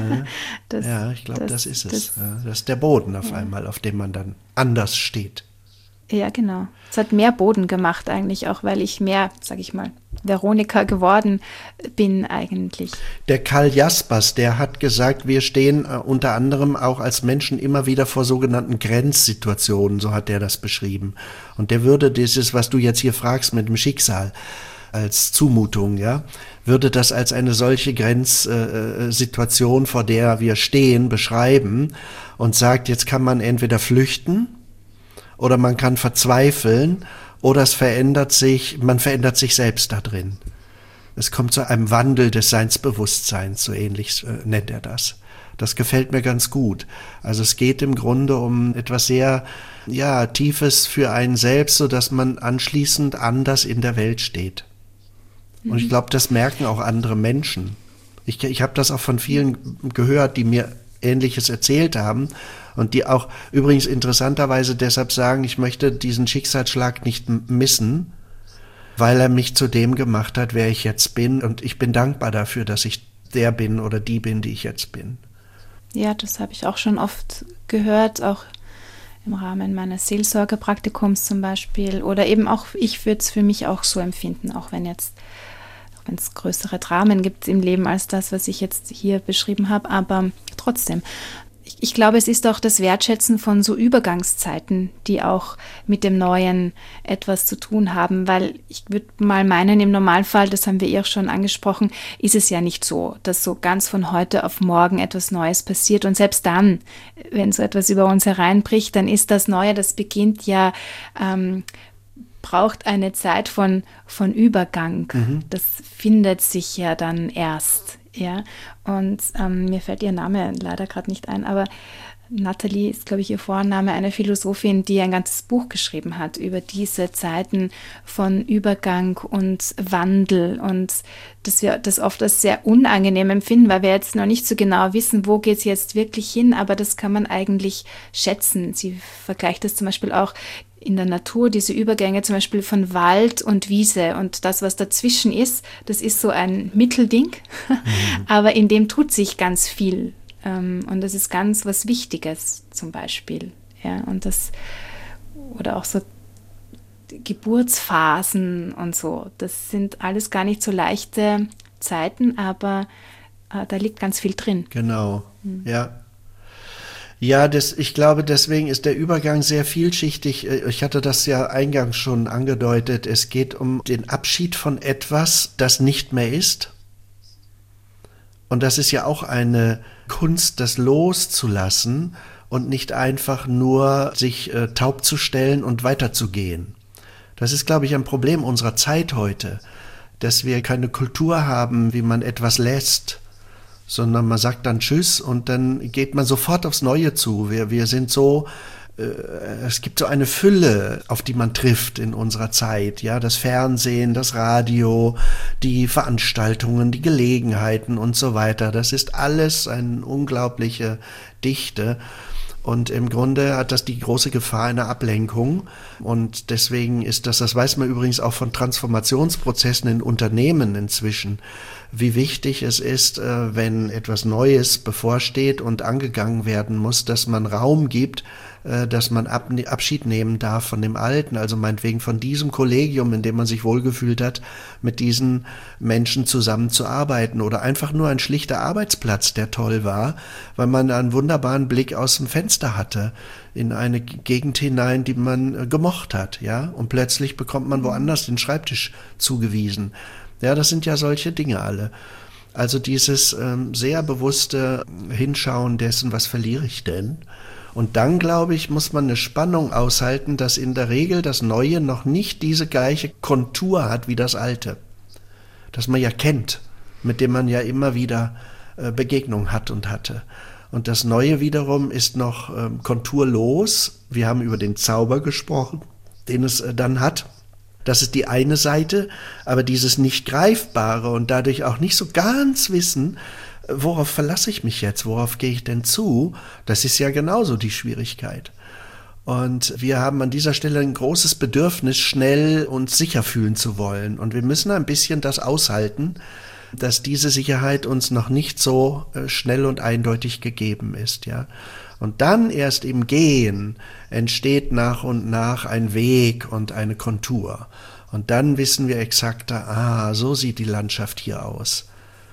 Ich glaube, das ist es. Das ist der Boden auf einmal, auf dem man dann anders steht. Ja, genau. Es hat mehr Boden gemacht eigentlich, auch weil ich mehr, sage ich mal, Veronika geworden bin eigentlich. Der Karl Jaspers, der hat gesagt, wir stehen unter anderem auch als Menschen immer wieder vor sogenannten Grenzsituationen, so hat er das beschrieben. Und der würde dieses, was du jetzt hier fragst mit dem Schicksal, als Zumutung, ja, würde das als eine solche Grenzsituation, vor der wir stehen, beschreiben und sagt, jetzt kann man entweder flüchten oder man kann verzweifeln oder man verändert sich selbst da drin. Es kommt zu einem Wandel des Seinsbewusstseins, so ähnlich nennt er das. Das gefällt mir ganz gut. Also es geht im Grunde um etwas sehr, Tiefes für einen selbst, sodass man anschließend anders in der Welt steht. Und ich glaube, das merken auch andere Menschen. Ich habe das auch von vielen gehört, die mir Ähnliches erzählt haben und die auch übrigens interessanterweise deshalb sagen, ich möchte diesen Schicksalsschlag nicht missen, weil er mich zu dem gemacht hat, wer ich jetzt bin. Und ich bin dankbar dafür, dass ich der bin oder die bin, die ich jetzt bin. Ja, das habe ich auch schon oft gehört, auch im Rahmen meines Seelsorgepraktikums zum Beispiel. Oder eben auch, ich würde es für mich auch so empfinden, auch wenn es größere Dramen gibt im Leben als das, was ich jetzt hier beschrieben habe. Aber trotzdem, ich glaube, es ist auch das Wertschätzen von so Übergangszeiten, die auch mit dem Neuen etwas zu tun haben, weil ich würde mal meinen, im Normalfall, das haben wir auch schon angesprochen, ist es ja nicht so, dass so ganz von heute auf morgen etwas Neues passiert und selbst dann, wenn so etwas über uns hereinbricht, dann ist das Neue, das beginnt ja, braucht eine Zeit von Übergang. Das findet sich ja dann erst. Ja, und mir fällt ihr Name leider gerade nicht ein, aber Nathalie ist, glaube ich, ihr Vorname, eine Philosophin, die ein ganzes Buch geschrieben hat über diese Zeiten von Übergang und Wandel und dass wir das oft als sehr unangenehm empfinden, weil wir jetzt noch nicht so genau wissen, wo geht es jetzt wirklich hin, aber das kann man eigentlich schätzen. Sie vergleicht das zum Beispiel auch in der Natur, diese Übergänge zum Beispiel von Wald und Wiese und das, was dazwischen ist, das ist so ein Mittelding, aber in dem tut sich ganz viel und das ist ganz was Wichtiges zum Beispiel, ja, und das, oder auch so Geburtsphasen und so, das sind alles gar nicht so leichte Zeiten, aber da liegt ganz viel drin. Genau, ja. Ja, ich glaube, deswegen ist der Übergang sehr vielschichtig. Ich hatte das ja eingangs schon angedeutet. Es geht um den Abschied von etwas, das nicht mehr ist. Und das ist ja auch eine Kunst, das loszulassen und nicht einfach nur sich taub zu stellen und weiterzugehen. Das ist, glaube ich, ein Problem unserer Zeit heute, dass wir keine Kultur haben, wie man etwas lässt, sondern man sagt dann Tschüss und dann geht man sofort aufs Neue zu. Wir sind so, es gibt so eine Fülle, auf die man trifft in unserer Zeit. Ja, das Fernsehen, das Radio, die Veranstaltungen, die Gelegenheiten und so weiter. Das ist alles eine unglaubliche Dichte. Und im Grunde hat das die große Gefahr einer Ablenkung. Und deswegen ist das weiß man übrigens auch von Transformationsprozessen in Unternehmen inzwischen, wie wichtig es ist, wenn etwas Neues bevorsteht und angegangen werden muss, dass man Raum gibt, dass man Abschied nehmen darf von dem Alten, also meinetwegen von diesem Kollegium, in dem man sich wohlgefühlt hat, mit diesen Menschen zusammenzuarbeiten oder einfach nur ein schlichter Arbeitsplatz, der toll war, weil man einen wunderbaren Blick aus dem Fenster hatte in eine Gegend hinein, die man gemocht hat, ja, und plötzlich bekommt man woanders den Schreibtisch zugewiesen. Ja, das sind ja solche Dinge alle. Also dieses sehr bewusste Hinschauen dessen, was verliere ich denn? Und dann, glaube ich, muss man eine Spannung aushalten, dass in der Regel das Neue noch nicht diese gleiche Kontur hat wie das Alte. Das man ja kennt, mit dem man ja immer wieder Begegnung hat und hatte. Und das Neue wiederum ist noch konturlos. Wir haben über den Zauber gesprochen, den es dann hat. Das ist die eine Seite, aber dieses nicht Greifbare und dadurch auch nicht so ganz wissen, worauf verlasse ich mich jetzt, worauf gehe ich denn zu, das ist ja genauso die Schwierigkeit. Und wir haben an dieser Stelle ein großes Bedürfnis, schnell und sicher fühlen zu wollen. Und wir müssen ein bisschen das aushalten, dass diese Sicherheit uns noch nicht so schnell und eindeutig gegeben ist, ja. Und dann erst im Gehen entsteht nach und nach ein Weg und eine Kontur. Und dann wissen wir exakter, so sieht die Landschaft hier aus.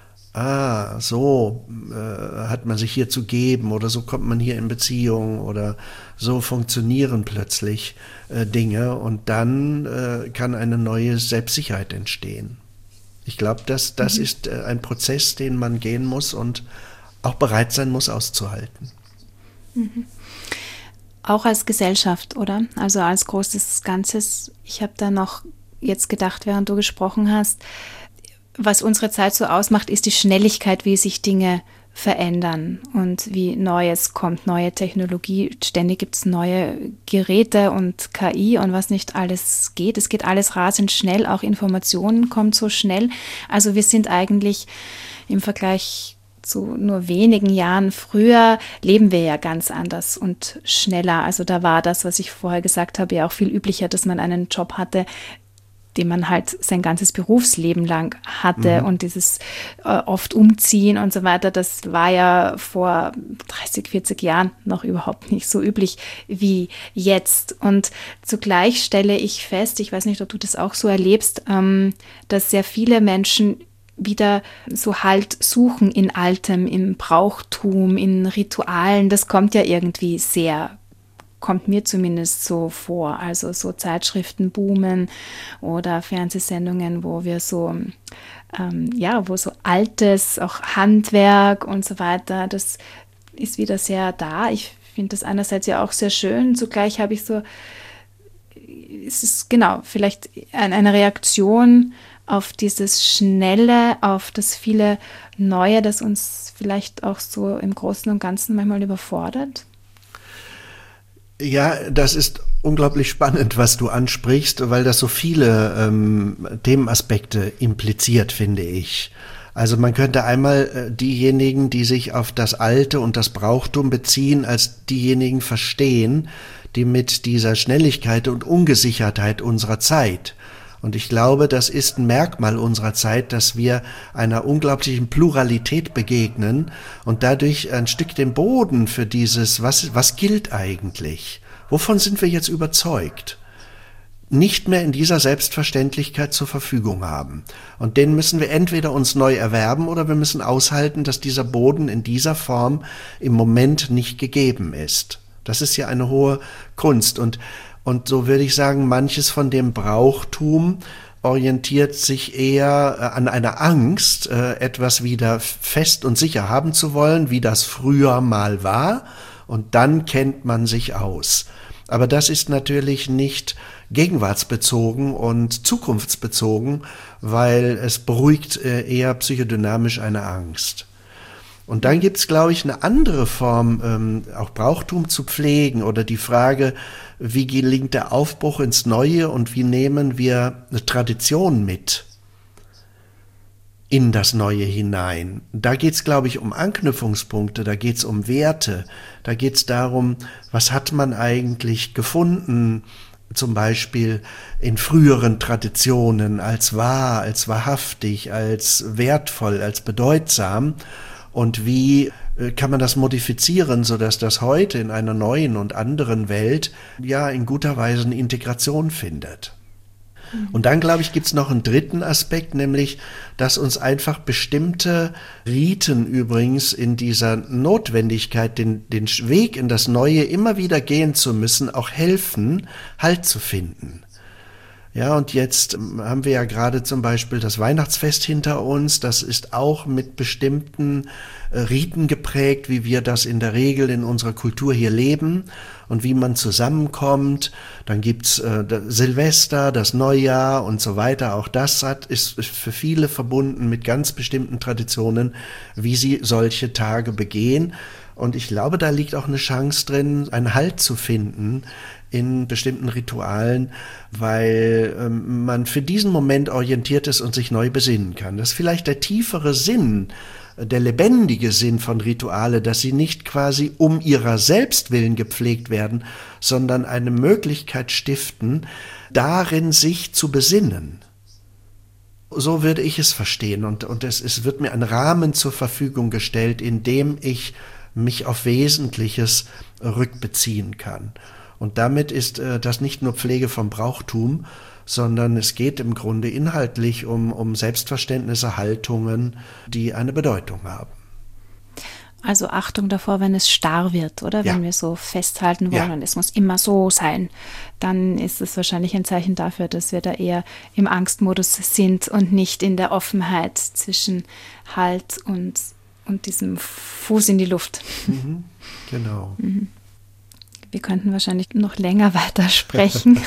So hat man sich hier zu geben oder so kommt man hier in Beziehung oder so funktionieren plötzlich Dinge und dann kann eine neue Selbstsicherheit entstehen. Ich glaube, das ist ein Prozess, den man gehen muss und auch bereit sein muss, auszuhalten. Mhm. Auch als Gesellschaft, oder? Also als großes Ganzes. Ich habe da noch jetzt gedacht, während du gesprochen hast, was unsere Zeit so ausmacht, ist die Schnelligkeit, wie sich Dinge verändern und wie Neues kommt, neue Technologie. Ständig gibt es neue Geräte und KI und was nicht alles geht. Es geht alles rasend schnell, auch Informationen kommen so schnell. Also wir sind eigentlich im Vergleich zu nur wenigen Jahren früher, leben wir ja ganz anders und schneller. Also da war das, was ich vorher gesagt habe, ja auch viel üblicher, dass man einen Job hatte, den man halt sein ganzes Berufsleben lang hatte und dieses oft umziehen und so weiter, das war ja vor 30, 40 Jahren noch überhaupt nicht so üblich wie jetzt. Und zugleich stelle ich fest, ich weiß nicht, ob du das auch so erlebst, dass sehr viele Menschen wieder so Halt suchen in Altem, im Brauchtum, in Ritualen. Das kommt ja irgendwie kommt mir zumindest so vor. Also so Zeitschriften boomen oder Fernsehsendungen, wo wir so, wo so altes, auch Handwerk und so weiter, das ist wieder sehr da. Ich finde das einerseits ja auch sehr schön. Zugleich habe ich so, es ist genau, vielleicht eine Reaktion auf dieses Schnelle, auf das viele Neue, das uns vielleicht auch so im Großen und Ganzen manchmal überfordert. Ja, das ist unglaublich spannend, was du ansprichst, weil das so viele Themenaspekte impliziert, finde ich. Also man könnte einmal diejenigen, die sich auf das Alte und das Brauchtum beziehen, als diejenigen verstehen, die mit dieser Schnelligkeit und Ungesichertheit unserer Zeit, und ich glaube, das ist ein Merkmal unserer Zeit, dass wir einer unglaublichen Pluralität begegnen und dadurch ein Stück den Boden für dieses, was gilt eigentlich? Wovon sind wir jetzt überzeugt? Nicht mehr in dieser Selbstverständlichkeit zur Verfügung haben. Und den müssen wir entweder uns neu erwerben oder wir müssen aushalten, dass dieser Boden in dieser Form im Moment nicht gegeben ist. Das ist ja eine hohe Kunst. Und so würde ich sagen, manches von dem Brauchtum orientiert sich eher an einer Angst, etwas wieder fest und sicher haben zu wollen, wie das früher mal war. und dann kennt man sich aus. Aber das ist natürlich nicht gegenwartsbezogen und zukunftsbezogen, weil es beruhigt eher psychodynamisch eine Angst. Und dann gibt es, glaube ich, eine andere Form, auch Brauchtum zu pflegen oder die Frage, wie gelingt der Aufbruch ins Neue und wie nehmen wir eine Tradition mit in das Neue hinein. Da geht es, glaube ich, um Anknüpfungspunkte, da geht es um Werte, da geht es darum, was hat man eigentlich gefunden, zum Beispiel in früheren Traditionen als wahr, als wahrhaftig, als wertvoll, als bedeutsam. Und wie kann man das modifizieren, sodass das heute in einer neuen und anderen Welt ja in guter Weise eine Integration findet. Und dann, glaube ich, gibt es noch einen dritten Aspekt, nämlich, dass uns einfach bestimmte Riten übrigens in dieser Notwendigkeit, den Weg in das Neue immer wieder gehen zu müssen, auch helfen, Halt zu finden. Ja, und jetzt haben wir ja gerade zum Beispiel das Weihnachtsfest hinter uns. Das ist auch mit bestimmten Riten geprägt, wie wir das in der Regel in unserer Kultur hier leben und wie man zusammenkommt. Dann gibt's Silvester, das Neujahr und so weiter. Auch das ist für viele verbunden mit ganz bestimmten Traditionen, wie sie solche Tage begehen. Und ich glaube, da liegt auch eine Chance drin, einen Halt zu finden in bestimmten Ritualen, weil man für diesen Moment orientiert ist und sich neu besinnen kann. Das ist vielleicht der tiefere Sinn, der lebendige Sinn von Rituale, dass sie nicht quasi um ihrer selbst willen gepflegt werden, sondern eine Möglichkeit stiften, darin sich zu besinnen. So würde ich es verstehen und es wird mir ein Rahmen zur Verfügung gestellt, in dem ich mich auf Wesentliches rückbeziehen kann. Und damit ist das nicht nur Pflege vom Brauchtum, sondern es geht im Grunde inhaltlich um Selbstverständnisse, Haltungen, die eine Bedeutung haben. Also Achtung davor, wenn es starr wird, oder? Ja. Wenn wir so festhalten wollen und es muss immer so sein, dann ist es wahrscheinlich ein Zeichen dafür, dass wir da eher im Angstmodus sind und nicht in der Offenheit zwischen Halt und diesem Fuß in die Luft. Mhm, genau. Wir könnten wahrscheinlich noch länger weitersprechen,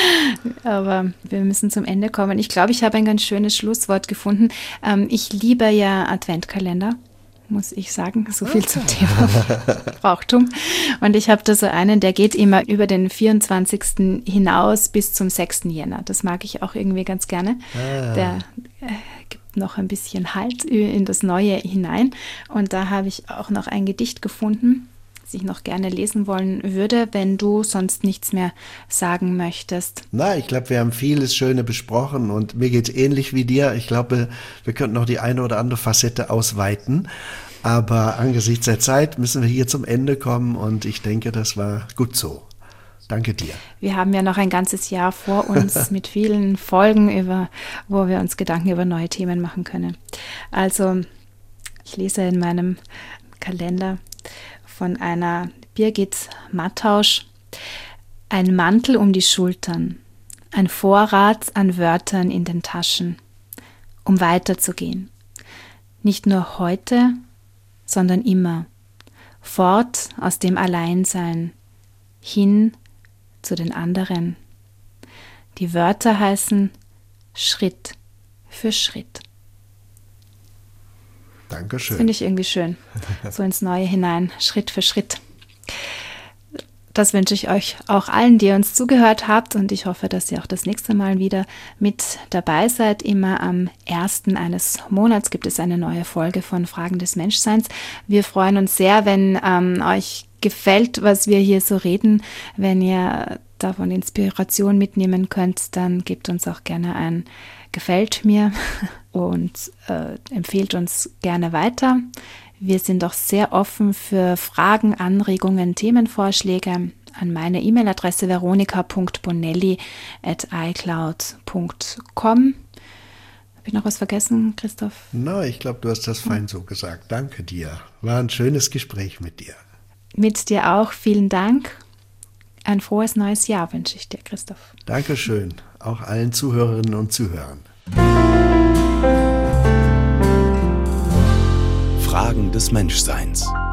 aber wir müssen zum Ende kommen. Ich glaube, ich habe ein ganz schönes Schlusswort gefunden. Ich liebe ja Adventkalender, muss ich sagen, so viel zum Thema Brauchtum. Und ich habe da so einen, der geht immer über den 24. hinaus bis zum 6. Jänner. Das mag ich auch irgendwie ganz gerne. Der gibt noch ein bisschen Halt in das Neue hinein. Und da habe ich auch noch ein Gedicht gefunden, das ich noch gerne lesen wollen würde, wenn du sonst nichts mehr sagen möchtest. Na, ich glaube, wir haben vieles Schöne besprochen und mir geht es ähnlich wie dir. Ich glaube, wir könnten noch die eine oder andere Facette ausweiten. Aber angesichts der Zeit müssen wir hier zum Ende kommen und ich denke, das war gut so. Danke dir. Wir haben ja noch ein ganzes Jahr vor uns mit vielen Folgen, wo wir uns Gedanken über neue Themen machen können. Also, ich lese in meinem Kalender von einer Birgit Mattausch: Ein Mantel um die Schultern, ein Vorrat an Wörtern in den Taschen, um weiterzugehen. Nicht nur heute, sondern immer. Fort aus dem Alleinsein, hin zu den anderen. Die Wörter heißen Schritt für Schritt. Dankeschön. Das finde ich irgendwie schön. So ins Neue hinein, Schritt für Schritt. Das wünsche ich euch auch allen, die ihr uns zugehört habt, und ich hoffe, dass ihr auch das nächste Mal wieder mit dabei seid. Immer am 1. eines Monats gibt es eine neue Folge von Fragen des Menschseins. Wir freuen uns sehr, wenn euch gefällt, was wir hier so reden. Wenn ihr davon Inspiration mitnehmen könnt, dann gebt uns auch gerne ein Gefällt mir und empfehlt uns gerne weiter. Wir sind auch sehr offen für Fragen, Anregungen, Themenvorschläge an meine E-Mail-Adresse veronika.bonelli@icloud.com. Habe ich noch was vergessen, Christoph? Na, ich glaube, du hast das fein so gesagt. Danke dir. War ein schönes Gespräch mit dir. Mit dir auch. Vielen Dank. Ein frohes neues Jahr wünsche ich dir, Christoph. Dankeschön. Auch allen Zuhörerinnen und Zuhörern. Fragen des Menschseins.